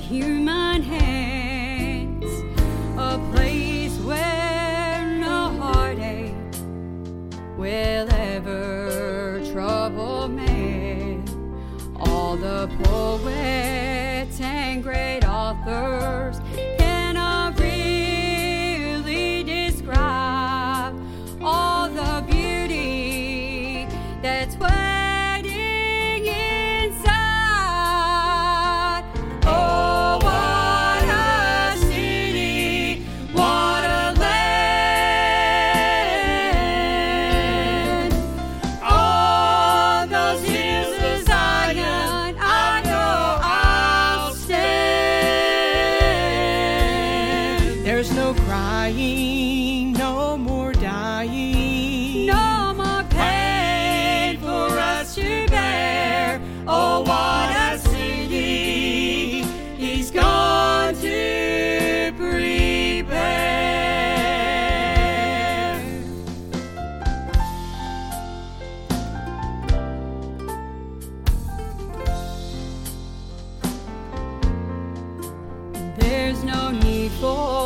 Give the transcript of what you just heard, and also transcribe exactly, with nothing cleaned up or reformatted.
human hands, a place where no heartache will ever trouble man. All the poets and great authors cannot really describe all the beauty that's waiting inside. Oh, what a city, what a land. All those hills of Zion, I know I'll stand. There's no crying, no more dying, No more pain for us to bear. Oh, what a city He's gone to prepare. There's no need for